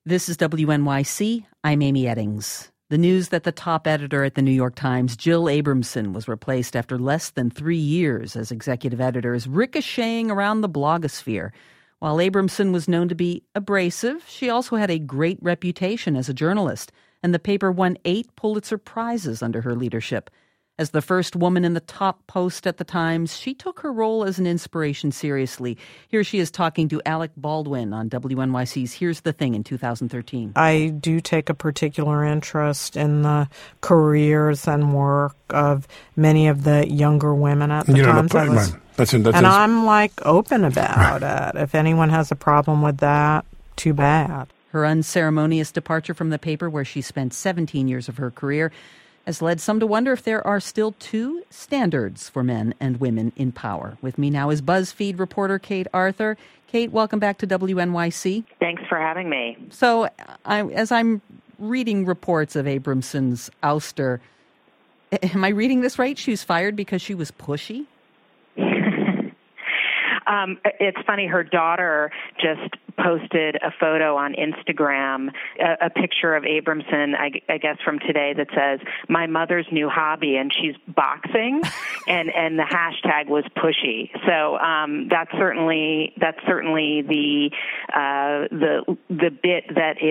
This is WNYC. I'm Amy Eddings. The news that the top editor at the New York Times, Jill Abramson, was replaced after less than 3 years as executive editor is ricocheting around the blogosphere. While Abramson was known to be abrasive, she also had a great reputation as a journalist, and the paper won 8 Pulitzer Prizes under her leadership. As the first woman in the top post at the Times, she took her role as an inspiration seriously. Here she is talking to Alec Baldwin on WNYC's Here's the Thing in 2013. I do take a particular interest in the careers and work of many of the younger women at the Times. And I'm open about it. If anyone has a problem with that, too bad. Her unceremonious departure from the paper, where she spent 17 years of her career, has led some to wonder if there are still 2 standards for men and women in power. With me now is BuzzFeed reporter Kate Arthur. Kate, welcome back to WNYC. Thanks for having me. So as I'm reading reports of Abramson's ouster, am I reading this right? She was fired because she was pushy? It's funny, her daughter just posted a photo on Instagram, a picture of Abramson, I guess from today, that says, "My mother's new hobby," and she's boxing, and the hashtag was pushy. So that's certainly the bit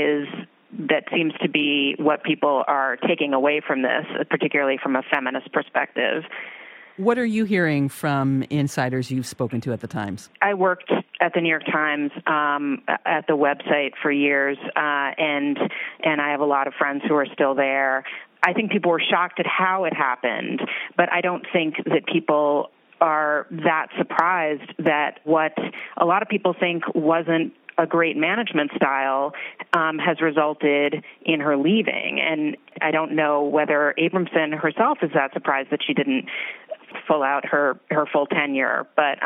that seems to be what people are taking away from this, particularly from a feminist perspective. What are you hearing from insiders you've spoken to at the Times? I worked at the New York Times at the website for years, and I have a lot of friends who are still there. I think people were shocked at how it happened, but I don't think that people are that surprised that what a lot of people think wasn't a great management style has resulted in her leaving. And I don't know whether Abramson herself is that surprised that she didn't fill out her full tenure. But,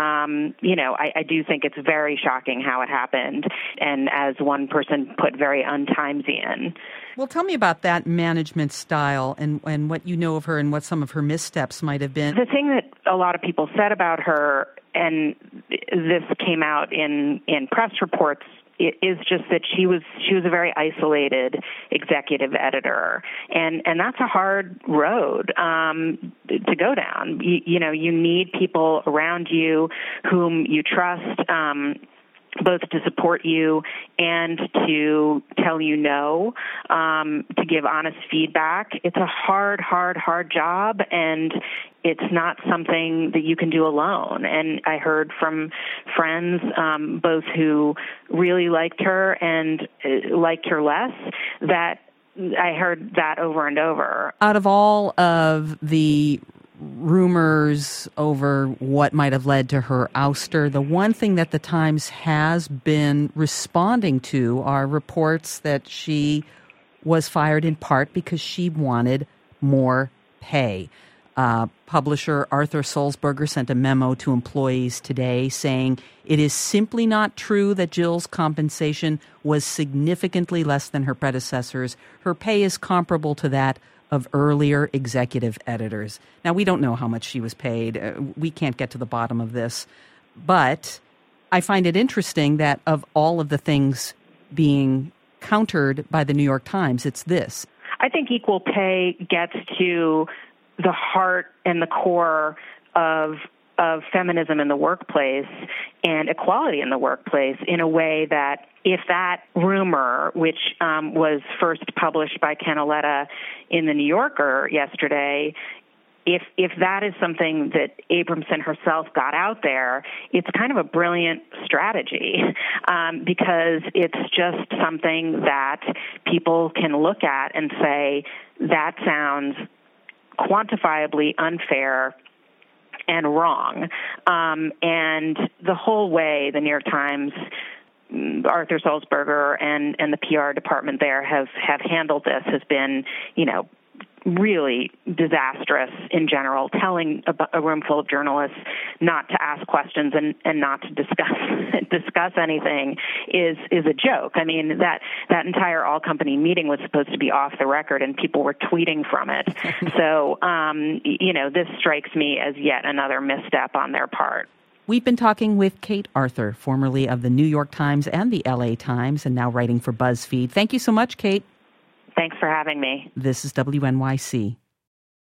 I do think it's very shocking how it happened. And as one person put, very un-Timesian. Well, tell me about that management style and what you know of her and what some of her missteps might have been. The thing that a lot of people said about her, and this came out in press reports, is just that she was a very isolated executive editor, and that's a hard road to go down. You need people around you whom you trust, both to support you and to tell you no, to give honest feedback. It's a hard job, and it's not something that you can do alone. And I heard from friends, both who really liked her and liked her less, that I heard that over and over. Out of all of the rumors over what might have led to her ouster, the one thing that the Times has been responding to are reports that she was fired in part because she wanted more pay. Publisher Arthur Sulzberger sent a memo to employees today saying it is simply not true that Jill's compensation was significantly less than her predecessors. Her pay is comparable to that of earlier executive editors. Now, we don't know how much she was paid. We can't get to the bottom of this. But I find it interesting that of all of the things being countered by the New York Times, it's this. I think equal pay gets to the heart and the core of feminism in the workplace and equality in the workplace in a way that if that rumor, which was first published by Ken Auletta in The New Yorker yesterday, if that is something that Abramson herself got out there, it's kind of a brilliant strategy because it's just something that people can look at and say, that sounds quantifiably unfair and wrong. And the whole way the New York Times, Arthur Sulzberger and the PR department there have handled this has been, really disastrous in general, telling a room full of journalists not to ask questions and not to discuss anything is a joke. I mean, that entire all-company meeting was supposed to be off the record, and people were tweeting from it. So, this strikes me as yet another misstep on their part. We've been talking with Kate Arthur, formerly of the New York Times and the LA Times, and now writing for BuzzFeed. Thank you so much, Kate. Thanks for having me. This is WNYC.